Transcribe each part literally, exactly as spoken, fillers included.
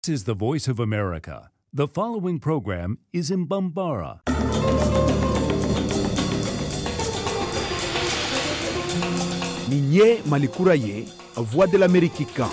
This is the Voice of America. The following program is in Bambara. Nin ye Mali kura ye, a Voix de l'Amérique kan.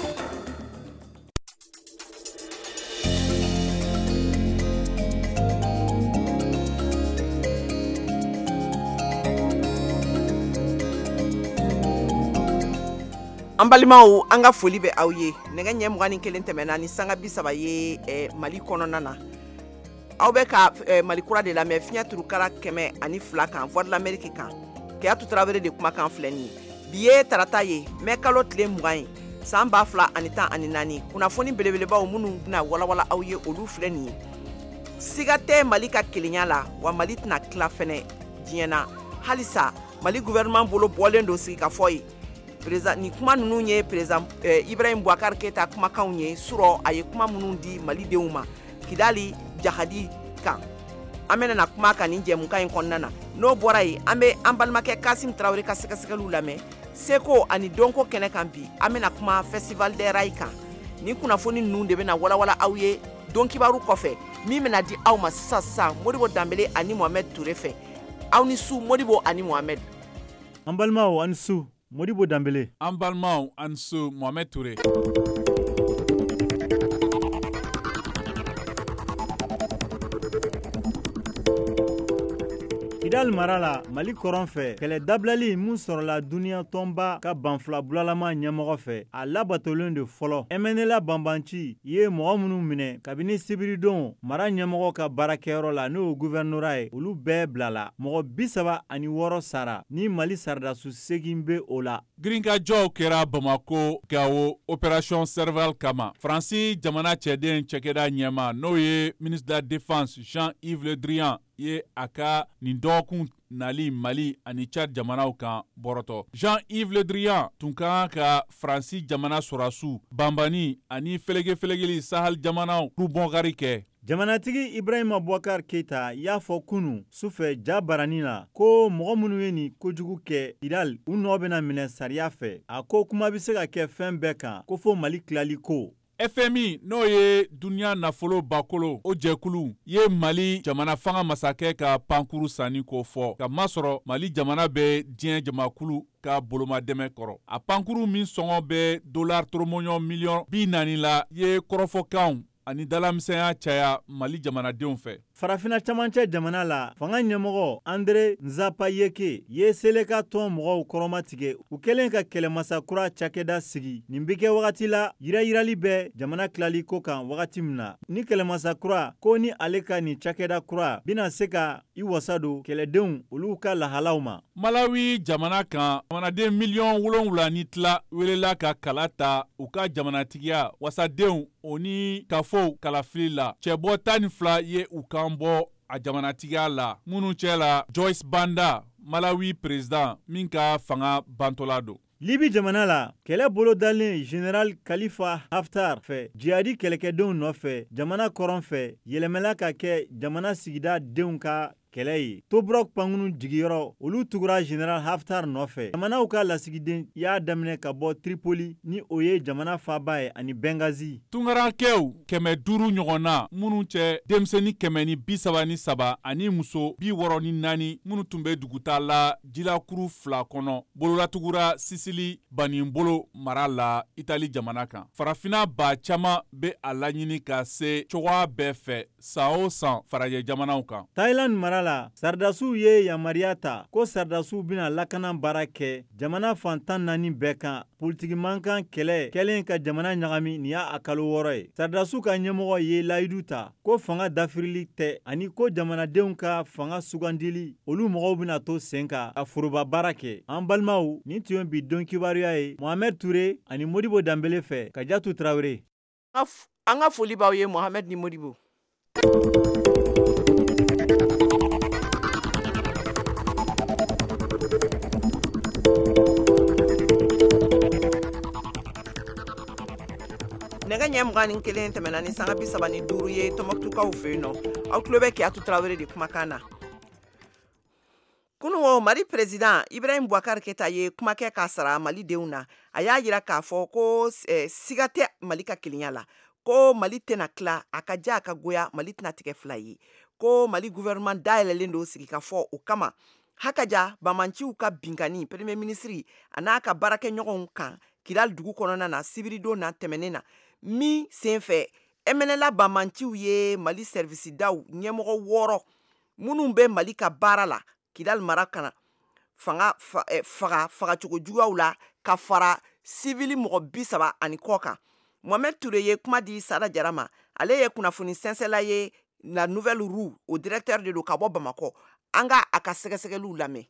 An balimaw an ka foli bɛ aw ye nɛgɛ ɲɛ mugan ni kelen tɛmɛna ni sanga bi saba ye eh, Mali kɔnɔna na aw bɛ ka eh, Mali kura de lamɛn fiɲɛ turukara kɛmɛ ani fila kan Voix de l'Amérique kan Keyatu Tarawele de kumakan filɛ nin ye bi ye tarata ye mɛ kalo tile mugan ye san ba fila ani tan ani naani kunnafoni belebelebaw minnu bɛna walawala aw ye olu filɛ nin ye siga tɛ Mali ka kelenya la wa Mali tɛna tila fɛnɛ diɲɛ na halisa Mali gouvernement bolo bɔlen don sigi ka fɔ ye Président ni kuma nunu ye président eh, Ibrahim Boubacar Keita kumakanw ye suro aye kuma munun di Mali denw ma Kidali Jahadi kan amena na kuma kan ni jɛmukan in kɔnɔna na no bɔra ye an bɛ an balimakɛ Kasim Traoré ka sɛgɛsɛgɛliw lamɛn Seko ani Donko kɛnɛ kan bi amena kuma Festival des Rails kan ni kunnafoni nunu de bɛna walawala aw ye don kibaru kɔfɛ min bɛna di aw ma sisan sisan Modibo Dambele ani Mohamed Touré fɛ aw ni su Modibo ani Mohamed an balimaw an su Modibo Dambele. An balimaw an su Mohamed Touré. Kidal mara la Mali kɔrɔn fɛ kɛlɛ dabilali mun sɔrɔla duniya tɔnba ka banfula bulalama ɲɛmɔgɔ fɛ a labatolen de fɔlɔ M N L banbanci ye mɔgɔ minnu minɛ kabini sibiridon mara ɲɛmɔgɔ ka baarakɛyɔrɔ la n'o gouvernorat ye olu bɛɛ bilala mɔgɔ bi saba ani wɔɔrɔ sara ni Mali sardasu segin be o la Grinkajɔw kɛra Bamako Gao Opération Serval kama Faransi jamana cɛden cɛkɛda ɲɛma n'o ye ministre de la Défense Jean-Yves Le Drian ye a ka nin dɔgɔkun nali Mali ani Tchad jamanaw kan bɔrɔtɔ. Jean-Yves Le Drian tun ka ka Faransi jamana sɔrɔsiw banbani ani felege-felegeli Sahel jamanaw kurubɔnkari kɛ. Jamanatigi Ibrahima Boubacar Keita y'a fɔ kunu sufɛ ja barani la ko mɔgɔ minnu ye nin kojugu kɛ Kidal u nɔ bɛna minɛ sariya fɛ a ko kuma bɛ se ka kɛ fɛn bɛɛ kan ko fo Mali tilali ko F M I n'o ye duniya nafolo bakolo o jɛkulu ye Mali jamana fanga masakɛ ka pankuru sanni ko fɔ ka masɔrɔ Mali jamana bɛ diɲɛ jamakulu ka bolomadɛmɛ kɔrɔ a pankuru min sɔngɔ bɛ dollar toromɔɲɔ miliyɔn bi naani la ye kɔrɔfɔkanw ani dalamisɛnya caya Mali jamanadenw fɛ. Farafina camancɛ jamana la fanga ɲɛmɔgɔ Andre Nzapayeke ye Seleka tɔn mɔgɔw kɔrɔmatigɛ u kɛlen ka kɛlɛmasa kura cakɛda sigi nin bɛ kɛ wagati la yirayirali bɛ jamana tilali ko kan wagati min na ni kɛlɛmasa kura ko ni ale ka nin cakɛda kura bɛna se ka i wasa don kɛlɛdenw olu ka lahalaw ma. Malawi jamana kan jamanaden miliyɔn wolonwula ni tila welela ka kala ta u ka jamanatigiya wasadenw o ni kafow kalafili la cɛbɔ tan ni fila ye u kan bɔ a jamanatigiya la minnu cɛ la Joyce Banda Malawi président min ka fanga bantola don. Libi jamana la kɛlɛ bolo dalen General Khalifa Haftar fɛ jihadi kɛlɛkɛdenw nɔfɛ jamana kɔrɔn fɛ yɛlɛmɛla ka kɛ jamana sigida denw ka kɛlɛ ye Tobruk pankunu jigiyɔrɔ olu tugura General Haftar nɔfɛ jamanaw ka lasigiden y'a daminɛ ka bɔ Tripoli ni o ye jamana faaba ye ani Benghazi tungarakɛw kɛmɛ duuru ɲɔgɔnna minnu cɛ denmisɛnnin kɛmɛ ni bi saba ni saba ani muso bi wɔɔrɔ ni naani minnu tun bɛ duguta la jilakuru fila kɔnɔ bololatugura Sisili Banibolo mara la Itali jamana kan farafina ba caman bɛ a laɲini ka se cogoya bɛɛ fɛ san o san farajɛ jamanaw kan. Thailand mara la sardasiw ye yamaruya ta ko sardasiw bɛna lakana baara kɛ jamana fantan naani bɛɛ kan politiki mankan kɛlɛ kɛlen ka jamana ɲagami nin y'a kalo wɔɔrɔ ye sardasiw ka ɲɛmɔgɔ ye layidu ta ko fanga dafirili tɛ ani ko jamanadenw ka fanga sugandili olu mɔgɔw bɛna to sen kan ka foroba baara kɛ an balimaw nin tun ye bi don kibaruya ye Mohamed Touré ani Modibo Dambele fɛ Kadiatu Traoré. An ka foli b'aw ye Mohamed ni Modibo. Nɛgɛ ɲɛ mugan ni kelen tɛmɛna ni sanga bi saba ni duuru ye Tɔnbukutukaw fɛ yen nɔ aw tulo bɛ Keyatu Tarawele de kumakan na. Kunun o Mali président Ibrahim Boubacar Keita ye kumakɛ k'a sara Mali denw na a y'a jira k'a fɔ ko eh, siga tɛ Mali ka kelenya la ko Mali tena kila a ka ja a ka goya Mali tena tigɛ fila ye ko Mali gouvernement dayɛlɛlen do sigi ka fɔ o kama hakaja bamanciw ka binkani premier ministre a n'a ka baarakɛɲɔgɔnw kan Kidal dugu kɔnɔna na sibiridon na tɛmɛnen na min senfɛ M N L A bamanciw ye Mali service daw ɲɛmɔgɔ wɔɔrɔ minnu bɛ Mali ka baara la Kidal mara kana fanga fa, eh, faga fagacogo juguyaw la ka fara civil mɔgɔ bi saba ani kɔ kan Mohamed Touré ye kuma di Sada Jara ma ale ye kunnafoni sɛnsɛla ye la nouvelle roue au directeur de do ka bɔ Bamako an ka a ka sɛgɛsɛgɛliw lamɛn.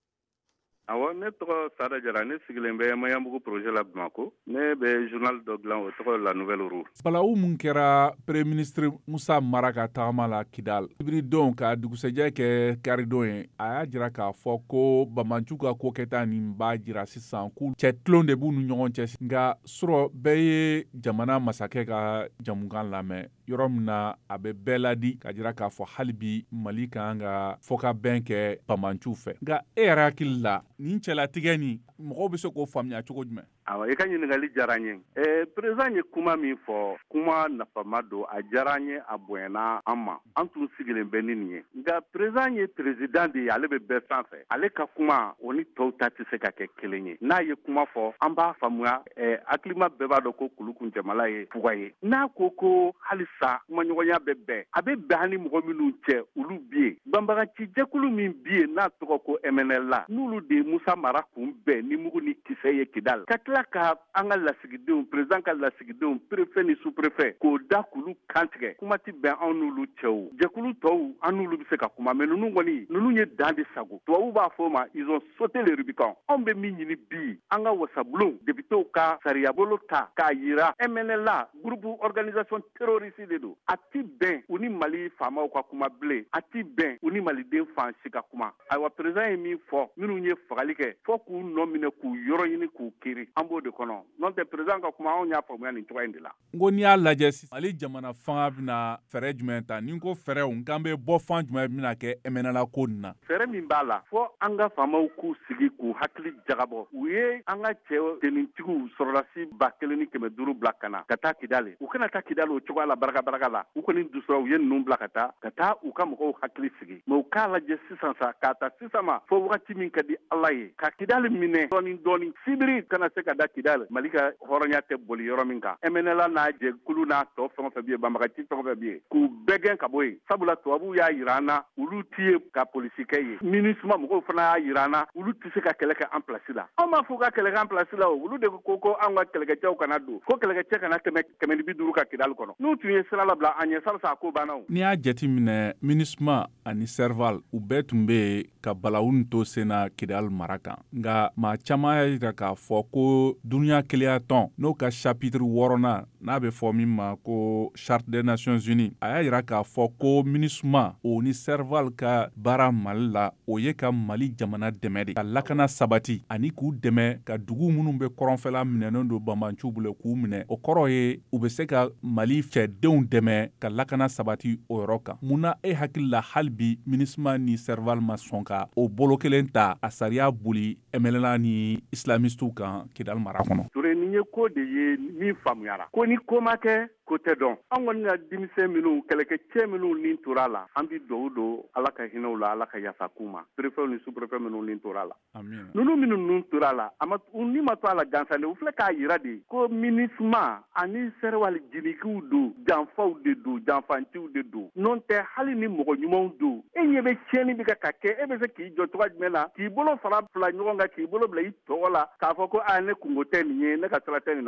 Awɔ ne tɔgɔ Sada Jara ne sigilen bɛ Maɲanbugu projet la Bamako ne bɛ journal dɔ dilan o tɔgɔ la nouvelle roue. Balawu mun kɛra premier ministre Musa Mara ka tagama la Kidal sibiridon ka dugusɛjɛ kɛ karidon ye a y'a jira k'a fɔ ko bamanciw ka ko kɛta nin b'a jira sisan k'u cɛ tulon de b'u ni ɲɔgɔn cɛ nka sɔrɔ bɛɛ ye jamana masakɛ ka jamukan lamɛn yɔrɔ min na a bɛ bɛɛ ladi ka jira k'a fɔ hali bi Mali kan ka fɔ ka bɛn kɛ bamanciw fɛ nka e yɛrɛ hakili la nin cɛlatigɛ nin mɔgɔw bɛ se k'o faamuya cogo jumɛn? Awɔ i ka ɲininkali diyara n ye. Eh, président ye kuma min fɔ kuma nafama don a diyara n ye a bonyana an ma an tun sigilen bɛ ni nin ye nka président ye président de ye ale bɛ bɛɛ sanfɛ ale ka kuma o ni tɔw ta tɛ se ka kɛ kelen ye n'a ye kuma fɔ an b'a faamuya eh, hakilima bɛɛ b'a dɔn ko kulukun jamana ye fuga ye n'a ko ko halisa kumaɲɔgɔnya bɛ bɛn a bɛ bɛn ni mɔgɔ minnu cɛ olu bi ye banbagaci jɛkulu min bi ye n'a tɔgɔ ko M N L A n'olu de Musa Mara kun bɛn ni mugu ni kisɛ ye Kidal ka tila ka an ka lasigidenw président ka lasigidenw préfet ni sous-préfet k'o da k'olu kantigɛ kuma ti bɛn anw n'olu cɛw jɛkulu tɔw an n'olu bɛ se ka kuma mais ninnu kɔni ninnu ye dan de sago tubabu b'a fɔ ma ils ont sauté le Rubicon anw bɛ min ɲini bi an ka wasabulon députés ka sariyabolo ta k'a yira M N L A groupe organisation terroriste de don a ti bɛn u ni Mali faamaw ka kuma bilen a ti bɛn u ni maliden fan si ka kuma ayiwa président ye min fɔ minnu ye fagali kɛ fɔ k'u nɔ minɛ k'u yɔrɔ ɲini k'u kiri an b'o de kɔnɔ n'o tɛ président ka kuma anw y'a faamuya nin cogoya in de la. N ko n'i y'a lajɛ sisan Mali jamana fanga bɛna fɛɛrɛ jumɛn ta ni n ko fɛɛrɛw n k'an bɛ bɔ fan jumɛn bɛna kɛ M N L A ko nin na. Fɛɛrɛ min b'a la fɔ an ka faamaw k'u sigi k'u hakili jagabɔ u ye an ka cɛ tenitigiw sɔrɔdasi ba kelen ni kɛmɛ duuru bila ka na ka taa Kidali u kana taa Kidali o cogoya la baraka baraka la u kɔni dusura u ye ninnu bila ka taa ka taa u ka mɔgɔw hakili sigi mais u k'a lajɛ sisan sa k'a ta sisan ma fɔ wagati min ka di Ala ye ka Kidali minɛ dɔɔni dɔɔni sibiri kana se ka da Kidali Mali ka hɔrɔnya tɛ boli yɔrɔ min kan M N L A n'a jɛkulu n'a tɔ fɛn o fɛn bɛ yen banbagaci fɛn o fɛn bɛ yen k'u bɛɛ gɛn ka bɔ yen sabula tubabuw y'a jira an na olu ti ye ka polisikɛ ye MINUSMA mɔgɔw fana y'a jira an na olu tɛ se ka kɛlɛ kɛ an place la anw m'a fɔ ka kɛlɛ kɛ an place la o olu de ko ko an ka kɛlɛkɛcɛw kana don ko kɛlɛkɛcɛ kana tɛmɛ kɛmɛ ni bi duuru ka Kidali kɔnɔ n'u tun ye sira labila an ɲɛ salisa a ko banna o. N'i y'a jate minɛ MINUSMA ani Serval u bɛɛ tun bɛ yen ka balawu to sen na Kidali mara kan nka maa caman y'a jira k'a fɔ ko duniya kelenya tɔn n'o ka chapitre wɔɔrɔnan n'a bɛ fɔ min ma ko charte des nations unies a y'a jira k'a fɔ ko MINUSMA o ni Serval ka baara Mali la o ye ka Mali jamana dɛmɛ de ka lakana sabati ani k'u dɛmɛ ka dugu minnu bɛ kɔrɔnfɛla minɛnen don bamanciw bolo k'u minɛ o kɔrɔ ye u bɛ se ka Mali cɛdenw dɛmɛ ka lakana sabati o yɔrɔ kan munna e hakili la hali bi MINUSMA ni Serval ma sɔn ka o bolo kelen ta a sariya boli M N L A ni islamistiw kan Kidali mara kɔnɔ. Touré nin ye ko de ye min faamuyara ko ni ko ma kɛ ko tɛ dɔn an kɔni ka denmisɛn minnu kɛlɛkɛcɛ minnu nin tora la an bɛ dugawu don Ala ka hinɛw la Ala ka yafa k'u ma préfet ni sous-préfet minnu nin tora la ninnu minnu nin tora la a ma ni ma to a la gansan de u filɛ k'a jira de ko MINUSMA ani Serval jinikiw don janfaw de don janfantiw de don n'o tɛ hali ni mɔgɔ ɲumanw don e ɲɛ bɛ tiɲɛni bɛ ka kɛ e bɛ se k'i jɔ cogoya jumɛn na k'i bolo fara fila ɲɔgɔn kan k'i bolo bila i tɔgɔ la k'a fɔ ko a ne kungo tɛ nin ye ne ka sira tɛ nin na.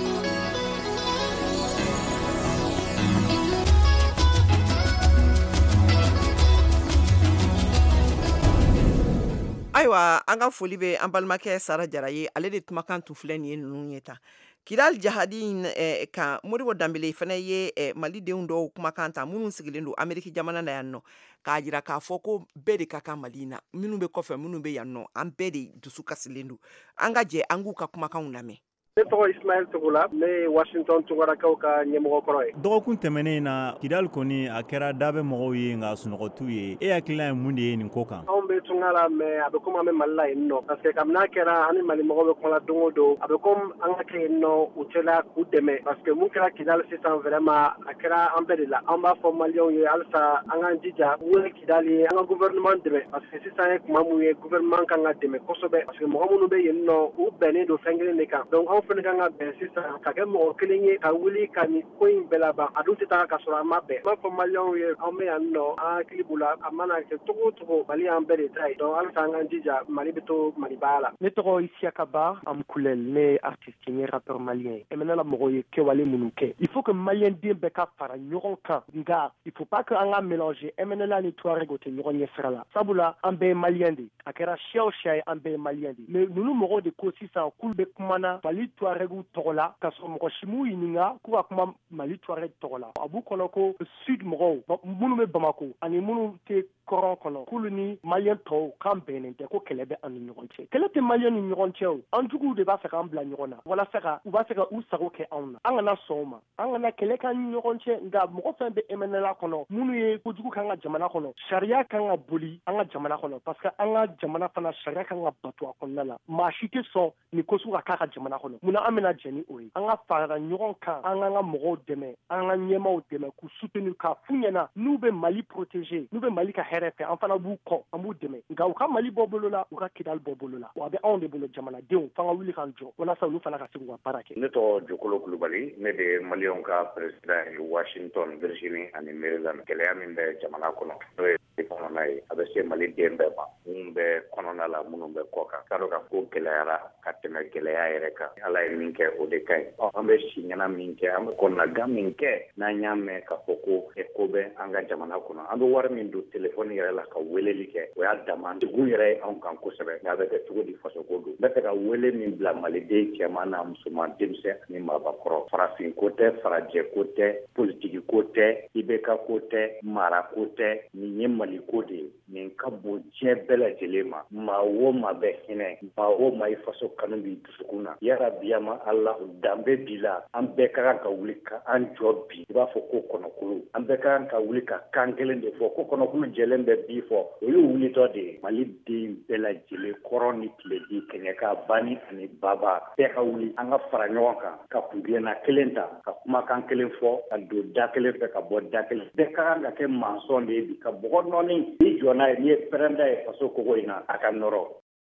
Ayiwa an ka foli bɛ an balimakɛ Sara Jara ye ale de kumakan tun filɛ nin ye ninnu ye ta Kidal jihadi eh, kan Modibo Dambele fana ye eh, malidenw dɔw kumakan ta minnu sigilen don Ameriki jamana na yan nɔ k'a jira k'a fɔ ko bɛɛ de ka kan Mali na minnu bɛ kɔfɛ minnu bɛ yan nɔ an bɛɛ de dusu kasilen don an ka jɛ an k'u ka kumakanw lamɛn. ne tɔgɔ Ismaël Togola ne Washington tugarakaw ka ɲɛmɔgɔ kɔrɔ ye. Dɔgɔkun tɛmɛnen na Kidal kɔni a kɛra dabɛ mɔgɔw ye nka sunɔgɔtu ye. E hakilina ye mun de ye nin ko kan? Anw bɛ tunga la mais a bɛ komi an bɛ Mali la yen nɔ parce que kabini a kɛra ani Mali mɔgɔw bɛ kuma la don o don a bɛ komi an ka kɛ yen nɔ u cɛla k'u dɛmɛ parce que mun kɛra Kidal sisan vraiment a kɛra an bɛɛ de la. An b'a fɔ Maliyɛnw ye halisa an k'an jija wele Kidal ye an ka gouvernement dɛmɛ parce que sisan ye kuma mun ye gouvernement kan ka dɛmɛ kosɛbɛ parce que mɔgɔ minnu bɛ yen nɔ u bɛnnen don fɛn kelen de kan donc anw fana kan ka bɛn sisan ka kɛ mɔgɔ kelen ye ka wuli ka nin ko in bɛɛ laban a dun tɛ taa ka sɔrɔ an ma bɛn. N b'a fɔ Maliyɛnw ye an bɛ yan nɔ an hakili b'u la a mana kɛ cogo o cogo Mali y'an bɛɛ de ta ye donc halisa an k'an jija Mali bɛ to Mali baya la. Ne tɔgɔ Isiaka Ba Amkulel ne ye artiste ye rappeur malien ye. E maintenant la mɔgɔw ye kɛwale minnu kɛ il faut que malien den bɛɛ ka fara ɲɔgɔn kan nka il faut pas que an ka mélanger M N L A ni Tuareg o tɛ ɲɔgɔn ɲɛ sira la sabula an bɛɛ ye malien de a kɛra siya o siya ye an bɛɛ ye malien de mais ninnu mɔgɔw de ko sisan k'olu bɛ kumana Mali Tuaregiw tɔgɔ la ka sɔrɔ mɔgɔ si m'u ɲininka k'u ka kuma Mali Tuareg tɔgɔ la a b'u kɔnɔ ko sud mɔgɔw minnu bɛ Bamako ani minnu tɛ kɔrɔn kɔnɔ k'olu ni malien tɔw kan bɛnnen tɛ ko kɛlɛ bɛ an ni ɲɔgɔn cɛ kɛlɛ tɛ malien ni ɲɔgɔn cɛ o an juguw de b'a fɛ k'an bila ɲɔgɔn na walasa ka u b'a fɛ ka u sago kɛ anw na an kana sɔn o ma an kana kɛlɛ k'an ni ɲɔgɔn cɛ nka mɔgɔ fɛn bɛ M N L A kɔnɔ minnu ye kojugu k'an ka jamana kɔnɔ sariya kan ka boli an ka jamana kɔnɔ parce que an ka jamana fana sariya kan ka bato a kɔnɔna la maa si tɛ sɔn nin ko sugu ka k'a ka jamana kɔnɔ munna an bɛna jɛ ni o ye an ka fara ɲɔgɔn kan an k'an ka mɔgɔw dɛmɛ an ka ɲɛmaaw dɛmɛ k'u soutenir k'a f'u ɲɛna n'u bɛ Mali protéger n'u bɛ Mali ka hɛrɛ fɛ an fana b'u kɔ an b'u dɛmɛ nka u ka Mali bɔ bolo la u ka Kidal bɔ bolo la wa a bɛ anw de bolo jamanadenw f'an ka wuli k'an jɔ walasa olu fana ka se k'u ka baara kɛ. Ne tɔgɔ Jokolo Kulubali ne de ye Maliyɛnw ka président ye Washington Virginie ani Maryland gɛlɛya min bɛ jamana kɔnɔ n'o ye kɔnɔna ye a bɛ se Mali den bɛɛ ma minnu bɛ kɔnɔna la minnu bɛ kɔ kan k'a dɔn ka ko gɛlɛyara ka tɛmɛ gɛlɛya yɛrɛ kan Ala ye min kɛ o de ka ɲi an bɛ si ɲɛna min kɛ an bɛ kɔnɔnagan min kɛ n'an y'a mɛn k'a fɔ ko ko bɛ an ka jamana kɔnɔ an bɛ wari min don telefɔni yɛrɛ la ka weleli kɛ o y'a dama degun yɛrɛ ye anw kan kosɛbɛ nka a bɛ kɛ cogo di fasoko don n bɛ fɛ ka wele min bila maliden cɛman n'a musoman denmisɛn ani maabakɔrɔ farafin ko tɛ farajɛ ko tɛ politiki ko tɛ I B K ko tɛ mara ko tɛ nin ye Mali ko de ye nin ka bon diɲɛ bɛɛ lajɛlen ma maa o maa bɛ hinɛ maa o maa I faso kanu b'i dusukun na yarabiyama Ala danbe b'i la an bɛɛ ka kan ka wuli ka an jɔ bi I b'a fɔ ko kɔnɔkulu an bɛɛ ka kan ka wuli ka kan kelen de fɔ ko kɔnɔkulu jɛlen bɛ bi fɔ o ye wulitɔ de ye Mali den bɛɛ lajɛlen kɔrɔ ni tiledi kɛɲɛka bani ani baba bɛɛ ka wuli an ka fara ɲɔgɔn kan ka kungilenna kelen ta ka kumakan kelen fɔ ka don da kelen fɛ ka bɔ da kelen bɛɛ ka kan ka kɛ mansɔn de ye bi ka bɔgɔ nɔɔni n'i jɔ n'a ye n'i ye pɛrɛnda ye faso kogo in na a ka nɔrɔ.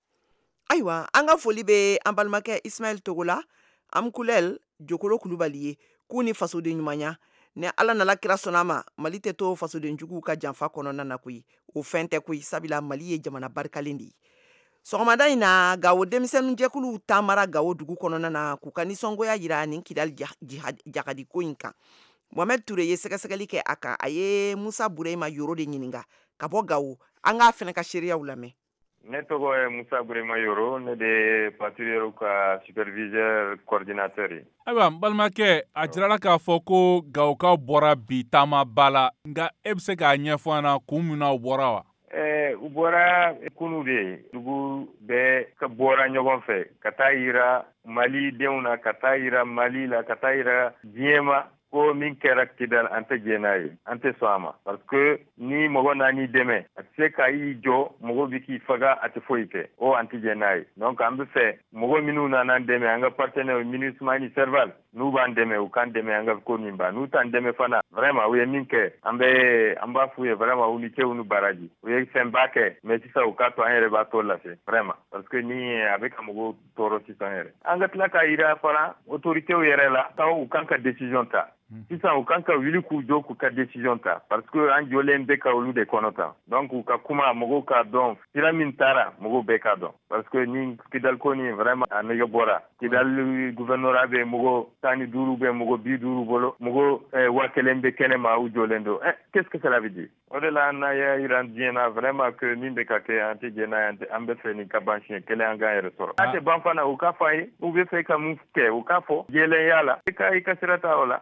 Ayiwa an ka foli bɛ an balimakɛ Ismaël Togola Amkulel Jokolo Kulubali ye k'u ni fasoden ɲumanya ni Ala nala kira sɔnna ma Mali tɛ to fasoden juguw ka janfa kɔnɔna na koyi o fɛn tɛ koyi sabula Mali ye jamana barikalen de ye sɔgɔmada in na Gawo denmisɛnnin jɛkuluw taamara Gawo dugu kɔnɔna na k'u ka nisɔngoya jira nin Kidal jakadi ko in kan Mohamed Toure ye sɛgɛsɛgɛli kɛ a kan a ye Musa Burema Yoro de ɲininka ka bɔ Gawo an k'a fɛnɛ ka seereyaw lamɛn. Ne tɔgɔ ye Musa Burema Yoro ne de patrouilleur ka superviseur coordinateur ye. Ayiwa n balimakɛ a jirala k'a fɔ ko Gawokaw bɔra bi taamaba la nka e bɛ se k'a ɲɛfɔ an na kun min na u bɔra wa? Ɛɛ u bɔra kunu de ye dugu bɛɛ ka bɔra ɲɔgɔn fɛ ka taa yira Mali denw na ka taa yira Mali la ka taa yira diɲɛ ma ko min kɛra Kidal an tɛ jɛn n'a ye an tɛ sɔn a ma parce que ni mɔgɔ nan'i dɛmɛ a tɛ se ka i jɔ mɔgɔ bi k'i faga a tɛ foyi kɛ o an tɛ jɛn n'a ye donc an bɛ fɛ mɔgɔ minnu nana dɛmɛ an ka partenaire MINUSMA ni Serval n'u b'an dɛmɛ u k'an dɛmɛ an ka ko min ba n'u t'an dɛmɛ fana vraiment u ye min kɛ an bɛ an b'a f'u ye vraiment u ni cɛw ni baraji u ye fɛnba kɛ mais sisan u k'a to an yɛrɛ b'a tɔ lase vraiment parce que ni a bɛ ka mɔgɔw tɔɔrɔ sisan yɛrɛ an ka tila k'a yira fana autoritéw yɛrɛ la kaw u kan ka décision ta sisan u kan ka wuli k'u jɔ k'u ka décision ta parce que an jɔlen bɛ ka olu de kɔnɔ tan donc u ka kuma mɔgɔw k'a dɔn sira min taara mɔgɔw bɛɛ k'a dɔn parce que ni Kidal ko ni vraiment a nege bɔra Kidal gouvernorat bɛ mɔgɔ tan ni duuru bɛ mɔgɔ bi duuru bolo mɔgɔ waa kelen bɛ kɛnɛ ma u jɔlen don eh qu'est-ce que cela veut dire o de la an y'a yira diɲɛ na vraiment que min bɛ ka kɛ an tɛ jɛn n'a ye an bɛ fɛ nin ka ban siɲɛ kelen an k'an yɛrɛ sɔrɔ a tɛ ban fana u k'a fɔ an ye u bɛ fɛ ka mun kɛ u k'a fɔ jɛlenya la i ka i ka sira ta o la.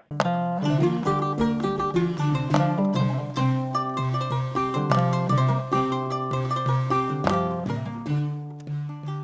Nin tun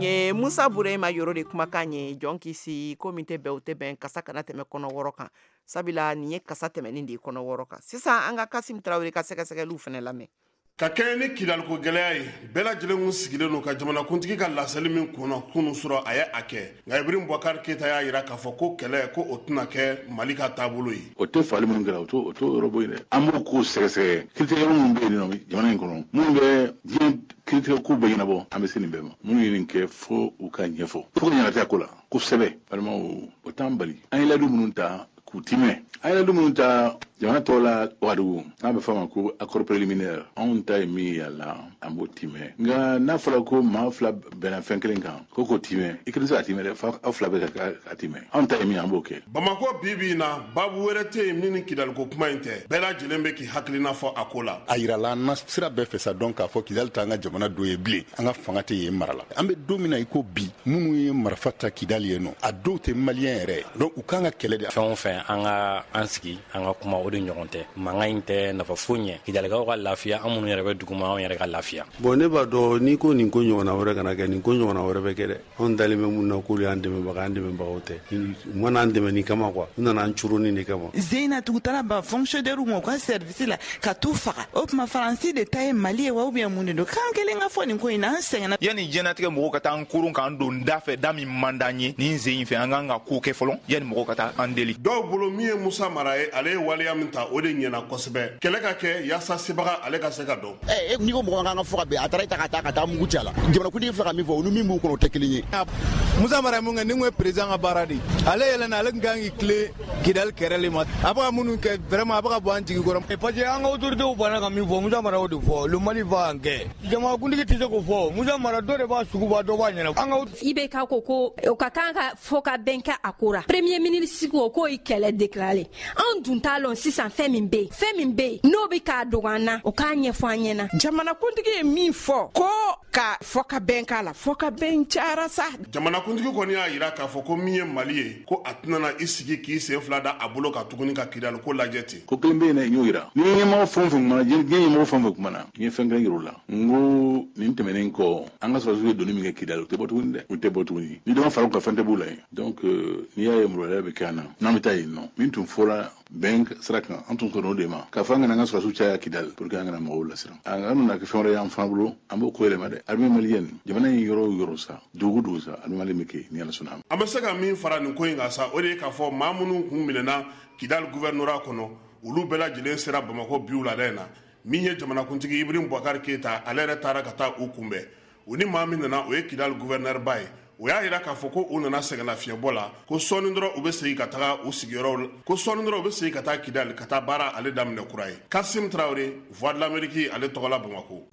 nye Musa Burema yoro de kumakan ye jɔn kisi ko min tɛ bɛn o tɛ bɛn kasa kana tɛmɛ kɔnɔ wɔɔrɔ kan sabula nin ye kasa tɛmɛnin de ye kɔnɔ wɔɔrɔ kan sisan an ka Kasim Tarawele ka sɛgɛsɛgɛliw fɛnɛ lamɛn ka kɛɲɛ ni kidaliko gɛlɛya ye bɛɛ lajɛlen kun sigilen don ka jamanakuntigi ka laseli min kunna kunu sɔrɔ a ye a kɛ nka Ibrahim Boubacar Keita y'a jira k'a fɔ ko kɛlɛ ko o tɛna kɛ Mali ka taabolo ye o tɛ fali minnu kɛra o t'o o t'o yɔrɔ bɔ yen dɛ an b'o ko sɛgɛsɛgɛ kiiritigɛyɔrɔ minnu bɛ yen nɔ jamana in kɔnɔ minnu bɛ diɲɛ kiiritigɛ ko bɛɛ ɲɛnabɔ an bɛ se nin bɛɛ ma minnu ye nin kɛ fo u ka ɲɛfɔ fo ka ɲɛnatɛ ko la kosɛbɛ balimaw o t'an bali an ye ladu minnu ta k'u timɛ an ye ladu minnu ta jamana tɔw la Wagadugu n'a bɛ fɔ a ma ko accord préliminaire anw ta ye min ye a la an b'o timɛ nka n'a fɔra ko maa fila bɛnna fɛn kelen kan ko k'o timɛ i kelen tɛ se ka timɛ dɛ fo aw fila bɛ ka timɛ anw ta ye min an b'o kɛ Bamako bi bi in na baabu wɛrɛ tɛ yen min ni kidaliko kuma in tɛ bɛɛ lajɛlen bɛ k'i hakilina fɔ a ko la a yirala an na sira bɛɛ fɛ sa dɔn k'a fɔ Kidali t'an ka jamana dɔ ye bilen an ka fanga tɛ yen mara la an bɛ don min na i ko bi minnu ye marifa ta Kidali ye nɔ a dɔw tɛ maliyɛn yɛrɛ donc u kan ka kɛlɛ de fɛn o fɛn an ka an sigi an ka kuma o de ɲɔgɔn tɛ mankan in tɛ nafa foyi ɲɛ Kidalikaw ka lafiya an minnu yɛrɛ bɛ duguma an yɛrɛ ka lafiya bon ne b'a dɔn n'i ko nin ko ɲɔgɔnna wɛrɛ kana kɛ nin ko ɲɔgɔnna wɛrɛ bɛ kɛ dɛ anw dalen bɛ mun na k'olu y'an dɛmɛbaga an dɛmɛbagaw tɛ u mana an dɛmɛ nin kama quoi u nana an curonin de kama Zeyna tugu taara ban fonctionnaire ma u ka service la ka t'u faga o tuma Faransi de ta ye Mali ye wa ou bien mun de don kan kelen ka fɔ nin ko in na an sɛgɛnna yani jɛnatigɛ mɔgɔw ka taa an kurun k'an don da fɛ da min man d'an ye nin sen in fɛ an kan ka ko kɛ fɔlɔ yani mɔgɔw ka taa an deli dɔw bolo min ye Musa Mara ye ale ye waleya min ta o de ɲɛna kosɛbɛ kɛlɛ ka kɛ yaasa sebaga ale ka se ka dɔn eh n'i ko mɔgɔ kan ka fɔ ka bɛn a taara i ta ka taa ka taa mugu cɛ la jamanakuntigi filɛ ka min fɔ olu min b'u kɔnɔ o tɛ kelen ye Musa Mara mun kɛ ni ko ye président ka baara de ale yɛlɛnna ale tun kan k'i tile Kidali kɛrɛli ma a bɛ ka minnu kɛ vraiment a bɛ ka bɔ an jigi kɔrɔ parce que an ka autorités banna ka min fɔ Musa Mara y'o de fɔ le Mali va en guerre jamanakuntigi tɛ se k'o fɔ Musa Mara dɔ de b'a sugu bɔ dɔ b'a ɲɛna an ka I B K ko ko o ka kan ka fɔ ka bɛn kɛ a ko la premier ministre ko k'o ye kɛlɛ déclaré an dun t'a lɔn sisan fɛn min bɛ yen fɛn min bɛ yen n'o bɛ k'a dogo an na o k'a ɲɛfɔ an ɲɛna jamanakuntigi ye min fɔ ko ka fɔ ka bɛn k'a la fɔ ka bɛn cayara sa jamanakuntigi kɔni y'a jira k'a fɔ ko min ye Mali ye ko a tɛna i sigi k'i sen fila da a bolo ka tuguni ka Kidali ko lajɛ ten ko kelen bɛ yen dɛ n y'o jira ni ɲɛmɔgɔ fɛn o fɛn kumana diɲɛ ɲɛmɔgɔ fɛn o fɛn kumana n ye fɛn kelen yir'u la n ko nin tɛmɛnen kɔ an ka sɔrɔsiw ye doni min kɛ Kidali o tɛ bɔ tuguni dɛ o tɛ bɔ tuguni ni dama far'u kan fɛn tɛ b'u la yen donc n'i y'a ye murɔlaya bɛ kɛ an na n'an bɛ taa yen nɔ min tun fɔra bɛn sira kan an tun sɔnna o de ma k'a fɔ an kana an ka sɔrɔsiw caya Kidali pour que an kana mɔgɔw lasiran an nana kɛ fɛn wɛrɛ y'an fana bolo an b'o ko yɛlɛma dɛ armée malienne jamana in yɔrɔ o yɔrɔ sa dugu dugu sa armée malienne bɛ kɛ ni Ala sɔnna an bɛ se ka min fara nin ko in kan sa o de ye k'a fɔ maa minnu kun minɛna Kidali gouvernorat kɔnɔ olu bɛɛ lajɛlen sera Bamako bi wulada in na min ye jamanakuntigi Ibrahim Boubacar Keita ale yɛrɛ taara ka taa u kunbɛn u ni maa min nana o ye Kidali gouverneur ba ye o y'a jira k'a fɔ ko u nana sɛgɛnlafiɲɛbɔ la ko sɔɔni dɔrɔn u bɛ segin ka taga u sigiyɔrɔw la ko sɔɔni dɔrɔn u bɛ segin ka taa Kidali ka taa baara ale daminɛ kura ye Kasim Tarawele Voix de l'Amérique ale tɔgɔ la Bamako.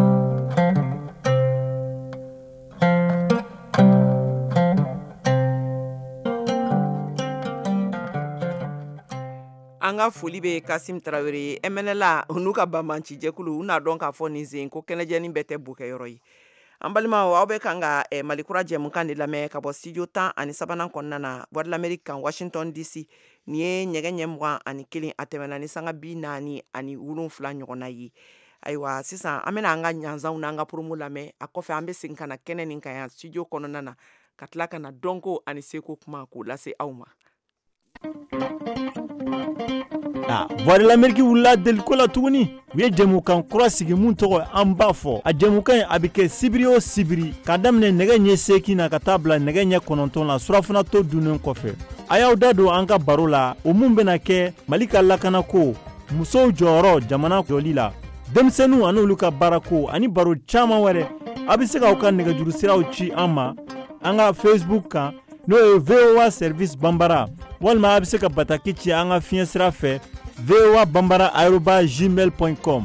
an ka foli bɛ Kasim Tarawele M N L n'u ka banbanci jɛkulu u n'a dɔn k'a fɔ nin sen ko kɛnɛjɛni bɛɛ tɛ bokɛyɔrɔ ye an balimaw aw bɛ kan ka eh, Malikura jɛmukan de lamɛn ka bɔ studio tan ani sabanan kɔnɔna na Voix de l'Amérique kan Washington D C nin ye ɲɛgɛn ɲɛ mugan ani kelen a tɛmɛna ni sanga bi naani ani wolonfila ɲɔgɔnna ye ayiwa sisan an bɛna an ka ɲanzanw n'an ka promo lamɛn a kɔfɛ an bɛ segin ka na kɛnɛ nin kan yan studio kɔnɔna na ka tila ka na dɔnko ani seko kuma k'o lase aw ma. Ah, Voix de l'Amérique wulila deliko la tuguni u ye jɛmukan kura sigi mun tɔgɔ an b'a fɔ a jɛmukan in a bɛ kɛ sibiri o sibiri k'a daminɛ nɛgɛ ɲɛ seegin na ka taa bila nɛgɛ ɲɛ kɔnɔntɔn la surafanatɔ dunnen kɔfɛ a y'aw da don an ka baro la o mun bɛna kɛ Mali ka lakanako musow jɔyɔrɔ jamana jɔli la denmisɛnninw ani olu ka baarako ani baro caman wɛrɛ a bɛ se k'aw ka nɛgɛjuru siraw ci an ma an ka Facebook kan n'o ye V O A service Bambara walima a bɛ se ka bataki ci an ka fiɲɛ sira fɛ v o a bambara arobase gmail point com.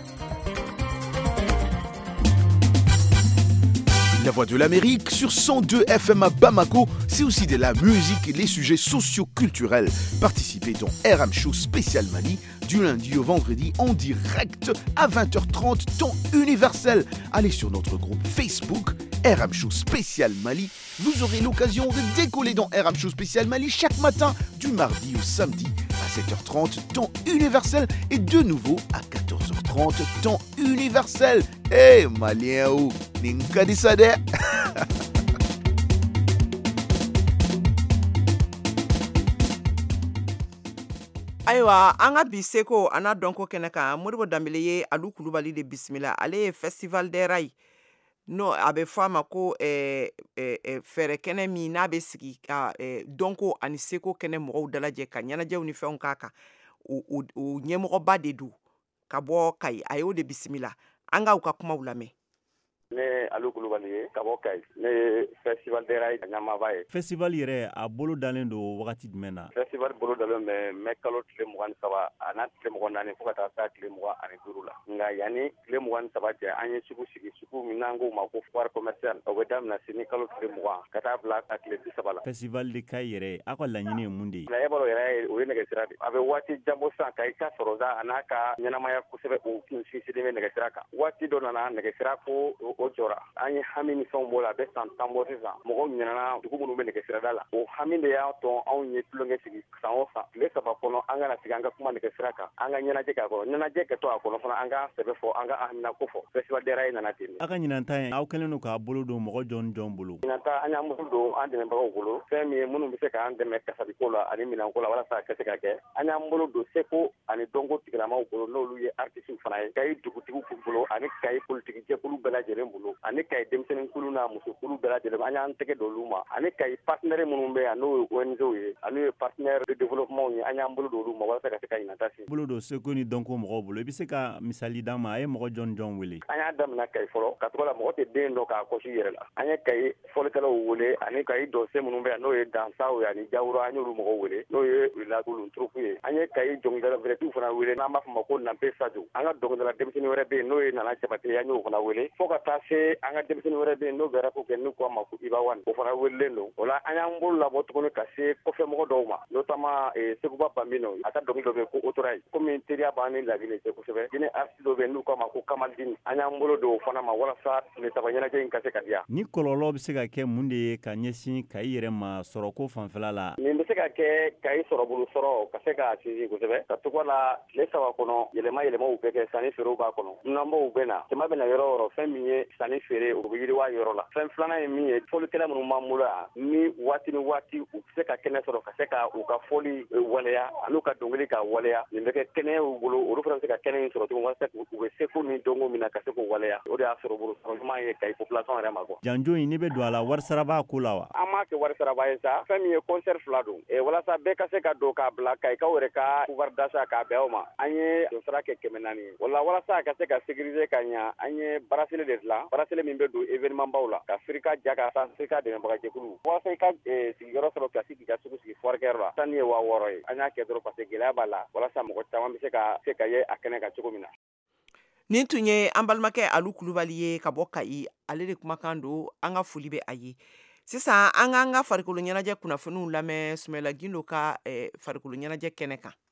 La Voix de l'Amérique sur cent deux F M à Bamako, c'est aussi de la musique et les sujets socio-culturels. Participez dans R M Show spécial Mali du lundi au vendredi en direct à vingt heures trente temps universel. Allez sur notre groupe Facebook R M Show spécial Mali. Vous aurez l'occasion de décoller dans R M Show spécial Mali chaque matin du mardi au samedi à sept heures trente temps universel et de nouveau à quatorze heures trente temps universel. Eh hey, Malien ou Ninka Disade. ayiwa an ka bi seko ana dɔnko kɛnɛ kan Modibo Dambele ye Alu Kulubali de bisimila. Ale ye Festival des Rails no a bɛ fɔ a ma ko eh, eh, eh, fɛrɛ kɛnɛ min n'a bɛ sigi ka eh, dɔnko ani seko kɛnɛ mɔgɔw dalajɛ ka ɲɛnajɛw ni fɛnw k'a kan. O, o, o ɲɛmɔgɔba de don ka bɔ Kayi. A y'o de bisimila. An ka u ka kumaw lamɛn. Ne Alu Kulubali ye ka bɔ Kayi. Ne ye Festival des Rails ɲɛmaaba ye. Festival yɛrɛ a bolo dalen don wagati jumɛn na? Festival bolo dalen bɛ mai kalo tile mugan ni saba a n'a tile mugan naani fo ka taa se tile mugan ani duuru la. Nka yanni tile mugan ni saba cɛ an ye sugu sigi sugu min n'an k'o ma ko foire commerciale o bɛ daminɛ sini kalo tile mugan ka taa bila a tile bi saba la. Festival de Kayi yɛrɛ a ka laɲini ye mun de ye? E b'a dɔn yɛrɛ ye o ye nɛgɛsira de. A bɛ waati jan bɔ sisan Kayi ka sɔrɔ a n'a ka ɲɛnamaya kosɛbɛ o sinsinnen bɛ nɛgɛsira kan. Waati dɔ nana nɛgɛsira ko o jɔra. An ye hami ni fɛnw bɔ la a bɛ san tan bɔ sisan. Mɔgɔw ɲinana dugu minnu bɛ nɛgɛsirada la. O hami de y'a tɔn anw ye tulonkɛ sigi san o san. Tile saba kɔnɔ an kana sigi an ka kuma nɛgɛsira kan. An ka ɲɛnajɛ k'a kɔnɔ. Ɲɛnajɛ kɛtɔ a kɔnɔ fana an ka sɛbɛ fɔ an ka hamina ko fɔ. Festival des Rails nana ten. A ka ɲinanta ye aw kɛlen don k'a bolo don mɔgɔ jɔn jɔn bolo? Ɲinanta an y'an bolo don an dɛmɛbagaw bolo. Fɛn min ye minnu bɛ se k'an dɛmɛ kasabiko la ani minɛnko la walasa a ka se ka kɛ. An y'an bolo don seko ani dɔnko tigilamaw bolo n'olu ye artistes fana ye. Kayi dugutigiw bolo ani Kayi politique jɛkulu bɛɛ lajɛlen bolo ani Kayi denmisɛnnin kulu n'a muso kulu bɛɛ lajɛlen an y'an tɛgɛ don olu ma ani Kayi partenaires minnu bɛ yan n'o ye O N G ye ani ye partenaires de développement ye an y'an bolo don olu ma walasa ka se ka ɲinata si. Bolo don seko ni dɔnko mɔgɔw bolo i bɛ se ka misali d'an ma a ye mɔgɔ jɔn jɔn wele? An y'a daminɛ Kayi fɔlɔ ka tɔgɔ la mɔgɔ tɛ den dɔ k'a kɔsi yɛrɛ la. An ye Kayi fɔlikɛlaw wele ani Kayi dɔnsen minnu bɛ yan n'o ye Dansaw ye ani Jawura an y'olu mɔgɔw wele n'o ye Lakulu Turufu ye. An ye Kayi dɔnkilidala vedɛtiw fana wele n'an b'a fɔ ma ko Nanpe Sadio. An ka dɔnkilidala denmisɛnnin wɛrɛ bɛ yen n'o ye Nana Jabate an y'o fana wele fo ka taa se an ka denmisɛnnin wɛrɛ bɛ yen n'o bɛ rap kɛ n'u k'a ma ko Iba Wane o fana welelen don. O la an y'an bolo labɔ tuguni ka se kɔfɛmɔgɔ dɔw ma notamment Seguba Bambino a ka dɔnkili dɔ bɛ yen ko Otorayi komi teriya b'an ni Lagine cɛ kosɛbɛ. Guinée artiste dɔ bɛ yen n'u k'a ma ko Kamaldini an y'an bolo don o fana ma walasa tile saba ɲɛnajɛ in ka se ka diya. Ni kɔlɔlɔ bɛ se ka kɛ mun de ye ka ɲɛsin Kayi yɛrɛ ma sɔrɔko fanfɛla la? Nin bɛ se ka kɛ Kayi sɔrɔbolo sɔrɔ ka se ka sinsin kosɛbɛ ka tɔgɔ la tile saba kɔnɔ yɛlɛma yɛlɛmaw bɛ kɛ sanni feerew b'a kɔnɔ. Dunanbaw bɛ na jama bɛ na yɔrɔ o yɔrɔ fɛn min ye sanni feere o bɛ yiriwa yɔrɔ la. Fɛn filanan ye min ye fɔlikɛla minnu b'an bolo yan ni waati ni waati u bɛ se ka kɛnɛ sɔrɔ ka se ka u ka fɔli waleya an'u ka dɔnkili ka waleya nin bɛ kɛ kɛnɛ y'u bolo olu fana bɛ se ka kɛnɛ in sɔrɔ tuguni walasa u bɛ seko ni dɔnko min na ka se k'o waleya o de y'a sɔrɔ bolo sɔrɔɲuman ye Kayi population yɛrɛ ma quoi. Janjo in ne bɛ don a la wari sara b'a ko la wa? An m'a kɛ wari saraba ye sa fɛn min ye concert fila don walasa bɛɛ ka se ka don k'a bila Kayikaw yɛrɛ ka pouvoir d'achat k'a bɛn o ma an ye donsara kɛ kɛmɛ naani ye o la walasa a ka se ka sécuriser ka ɲa an ye bracelet de dilan bracelet min bɛ don événement baw la ka Firika ja ka san Firika dɛmɛbagajɛkulu walasa i ka sigiyɔrɔ sɔrɔ ka sigi ka sugu sigi foire la sanni ye waa wɔɔrɔ ye an y'a kɛ dɔrɔn parce que gɛlɛya b'a la walasa mɔgɔ caman bɛ se ka se ka ye a kɛnɛ kan cogo min na. Nin tun ye an balimakɛ Alu Kulubali ye ka bɔ Kayi ale de kumakan don an ka foli bɛ a ye. Sisan an k'an ka farikolo ɲɛnajɛ kunnafoniw lamɛn Sumɛla Gindo ka eh, farikolo ɲɛnajɛ kɛnɛ kan.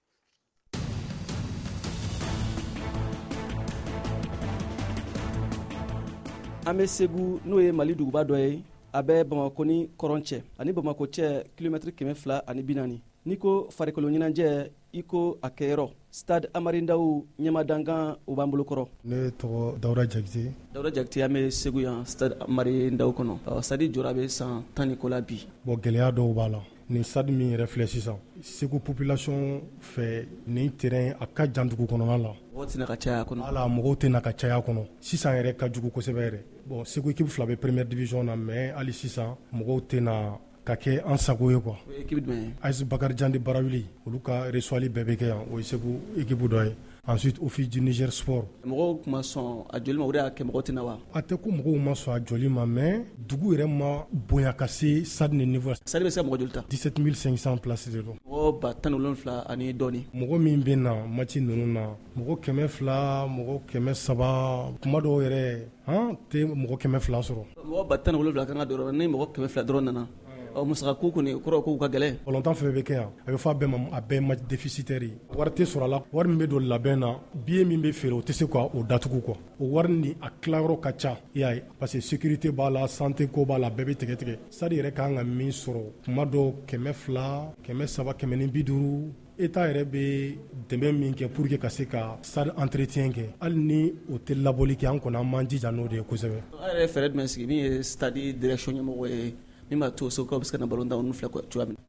An bɛ Segu n'o ye Mali duguba dɔ ye a bɛ Bamako ni Kɔrɔn cɛ ani Bamako cɛ kilomɛtiri kɛmɛ fila ani bi naani. N'i ko farikolo ɲɛnajɛ i ko a kɛyɔrɔ Stade Amari Ndaw ɲɛmadankan o b'an bolo kɔrɔ. Ne tɔgɔ Dawuda Jakite. Dawuda Jakite an bɛ Segu yan Stade Amari Ndaw kɔnɔ. Stade jɔra bɛ san tan ni kɔ la bi. Bon gɛlɛya dɔw b'a la. Nin stade min yɛrɛ filɛ sisan Segu population fɛ nin terrain a ka jan dugu kɔnɔna la. Mɔgɔw tɛna ka caya kɔnɔ. Ala mɔgɔw tɛna ka caya kɔnɔ. Sisan yɛrɛ ka jugu kosɛbɛ yɛrɛ. Bon Segu équipe fila bɛ première division na mais hali sisan mɔgɔw tɛna ka kɛ an sago ye quoi. O ye équipe jumɛn ye? A S Bakari Jandi Barawuli olu ka reçoili bɛɛ bɛ kɛ yan o ye Segu équipe dɔ ye. Ensuite Office du Niger Sport. Mɔgɔw kuma sɔn a joli ma o de y'a kɛ mɔgɔw tɛna wa? A tɛ ko mɔgɔw ma sɔn a joli ma mais dugu yɛrɛ ma bonya ka se stade ni niveau. Stade bɛ se ka mɔgɔ joli ta? dix-sept mille cinq cents places de don. Mɔgɔ ba tan ni wolonwula ani dɔɔni. Mɔgɔ min bɛ na match ninnu na mɔgɔ kɛmɛ fila mɔgɔ kɛmɛ saba kuma dɔw yɛrɛ han tɛ mɔgɔ kɛmɛ fila sɔrɔ. Mɔgɔ ba tan ni wolonwula kan ka dɔrɔn ni mɔgɔ kɛmɛ fila dɔrɔn nana. Musaka ko kɔni kɔrɔ ko ka gɛlɛn. Balontan fɛn bɛ kɛ yan a bɛ fɔ a bɛɛ ma a bɛɛ match déficitaire ye. Wari tɛ sɔrɔ a la wari min bɛ don labɛn na billet min bɛ feere o tɛ se ka o datugu quoi. O wari ni a tilayɔrɔ ka ca i y'a ye parce que sécurité b'a la santé ko b'a la bɛɛ bɛ tigɛ tigɛ. Stade yɛrɛ kan ka min sɔrɔ kuma dɔw kɛmɛ fila kɛmɛ saba kɛmɛ ni bi duuru État yɛrɛ bɛ dɛmɛ min kɛ pour que ka se ka stade entretien kɛ hali ni o tɛ labɔli kɛ an kɔni an m'an jija n'o de ye kosɛbɛ. An yɛrɛ fɛɛrɛ jumɛn sigi min ye stade direction ɲɛmɔgɔ ye min b'a to Segukaw bɛ se ka na ballon d'or ninnu filɛ cogoya min na.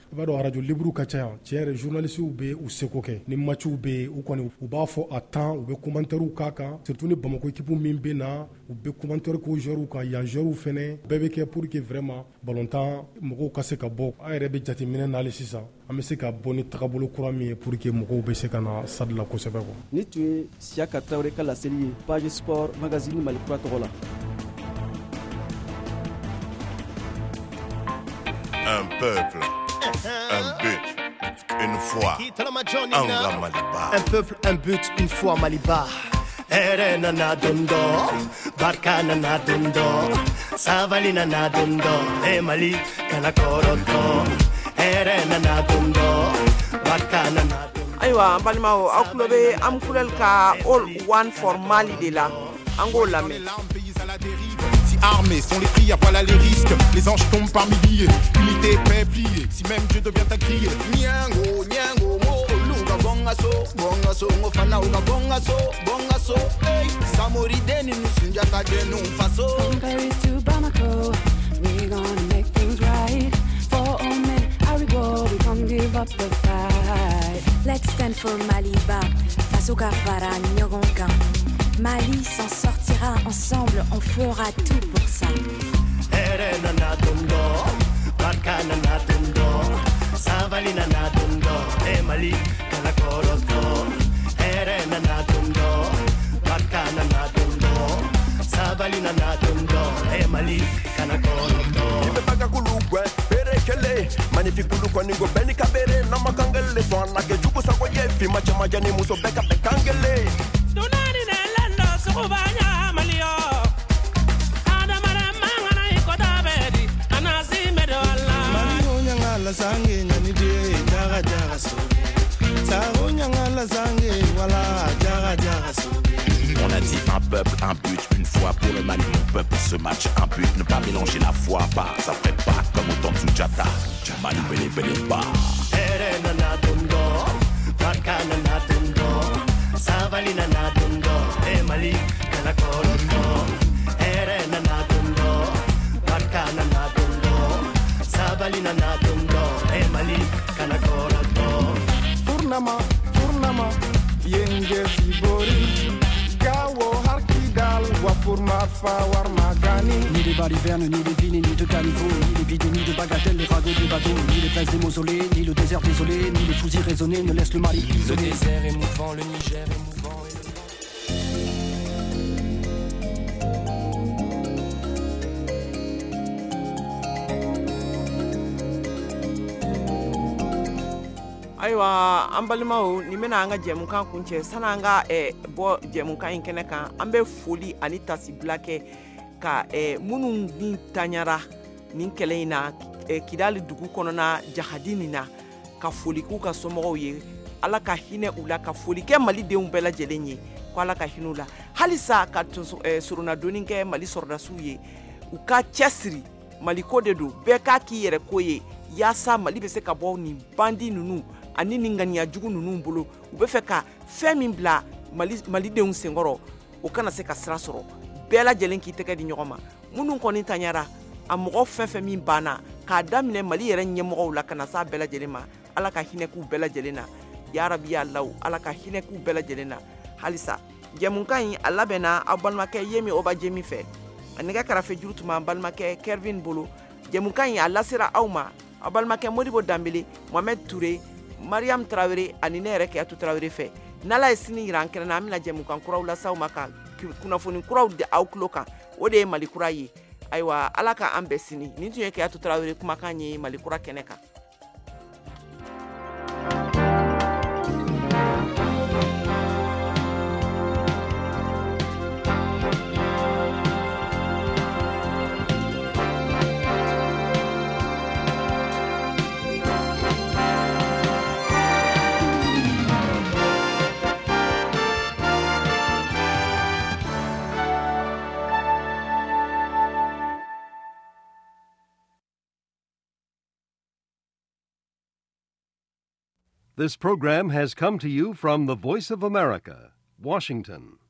i b'a dɔn radio libre ka ca yan tiɲɛ yɛrɛ journalistes bɛ u seko kɛ ni matchw bɛ yen u kɔni u b'a fɔ a temps u bɛ commentaires k'a kan surtout ni Bamako équipe min bɛ na u bɛ commentaires k'u joueurs kan yan joueurs fɛnɛ bɛɛ bɛ kɛ pour que vraiment ballontan mɔgɔw ka se ka bɔ an yɛrɛ bɛ jateminɛ n'ale sisan an bɛ se ka bɔ ni tagabolo kura min ye pour que mɔgɔw bɛ se ka na stade la kosɛbɛ quoi. Ni tun ye Siyaka Tarawele ka laseli ye page sport magazine Mali Kura tɔgɔ la. Un peuple, un but, une foi, Anga Maliba. Un peuple, un but, une foi Maliba. Ere nana dundo, barka nana dundo, savali nana dundo, e Mali kana koroto. Ere nana dundo, barka nana dundo. Aywa balmao aw kulobe am kulel ka all one for Mali de la Angola me. Armés sont les prix, voilà les risques. Les anges tombent par milliers. Unité, paix, pliée. Si même Dieu devient à crier. Nyango, nyango, mo, luga bongaso, bongaso, ngofana uga bongaso, bongaso. Hey, Samori deni nusunjata denu faso. From Paris to Bamako, we're gonna make things right. For all men, I go, we can't give up the fight. Let's stand for Maliba, face au Gafara, Nyogonka. Mali s'en sortira ensemble, on fera tout pour ça. Ere nana dundo, barka nana dundo, savali nana dundo, e Mali kana koroto. Ere nana dundo, barka nana dundo, savali nana dundo, e Mali kana koroto. Ibe baga kulugwe, pere kele, magnifique kulukwa ningo beni kabere, namakangele, swana ke juku sa kwa yefi, macha majani muso beka bekangele. Dunani ne lendo sukubanya malio. Adamara mangana ikota bedi, anasi medo Allah. Malio nyangala sange nyani de, jaga jaga so. Sao nyangala sange wala jaga jaga so. On a dit un peuple, un but, une foi pour le Mali, mon peuple. Ce match, un but, ne pas mélanger la foi, pas après pas, comme au temps de Sounjata. Mali, bele, bele, ba. Ere nana dundo, barka nana dundo, savali nana dundo, e Mali kana koroto. Ere nana dundo, barka nana dundo, savali nana dundo, e Mali kana koroto. Furnama, furnama, yenge fibori. Gawo harkidal wa furma fa war magani. Ni les balivernes, ni les vignes, ni de caniveaux, ni les bides, ni de bagatelles, les ragots des bateaux, ni les places des mausolées, ni le désert désolé, ni les fusils raisonnés ne laissent le Mali isolé. Le désert est mouvant, le Niger est mouvant. Aywa an balimaw ni bena an ka jɛmukan kuncɛ sani an ka eh, bɔ jɛmukan in kɛnɛ kan an bɛ foli ani tasibila kɛ ka eh, minnu ni taɲara nin kɛlɛ in na eh, Kidali dugu kɔnɔna jahadi nin na ka foli k'u ka somɔgɔw ye Ala ka hinɛ u la ka foli kɛ malidenw bɛɛ lajɛlen ye ko Ala ka hinɛ u la halisa ka eh, soronnadonni kɛ Mali sɔrɔdasiw ye u ka cɛsiri Mali ko de don bɛɛ k'a k'i yɛrɛ ko ye yaasa Mali bɛ se ka bɔ nin bandi ninnu ani nin ŋaniya jugu ninnu bolo u bɛ fɛ ka fɛn min bila Mali malidenw senkɔrɔ o kana se ka sira sɔrɔ bɛɛ lajɛlen k'i tɛgɛ di ɲɔgɔn ma minnu kɔni taɲara a mɔgɔ fɛn fɛn min banna k'a daminɛ Mali yɛrɛ ɲɛmɔgɔw la kana s'a bɛɛ lajɛlen ma Ala ka hinɛ k'u bɛɛ lajɛlen na ya Rabi ya Allah Ala ka hinɛ k'u bɛɛ lajɛlen na halisa jɛmukan in a labɛnna aw balimakɛ Yemi Oba Jemi fɛ a nɛgɛ kɛrɛfɛ juru tuma an balimakɛ Kelvin bolo jɛmukan in a lasera aw ma aw balimakɛ Modibo Dambele Mohamed Touré Mariam Traoré ani ne yɛrɛ Keyatu Traoré fɛ n'Ala ye sini yira an kɛnɛ na an bɛna jɛmukan kuraw lasaw ma ka kunnafoni kuraw di aw tulo kan o de ye Mali kura ye ayiwa Ala ka an bɛɛ sini nin tun ye Keyatu Traoré kumakan ye Mali kura kɛnɛ kan. This program has come to you from the Voice of America, Washington.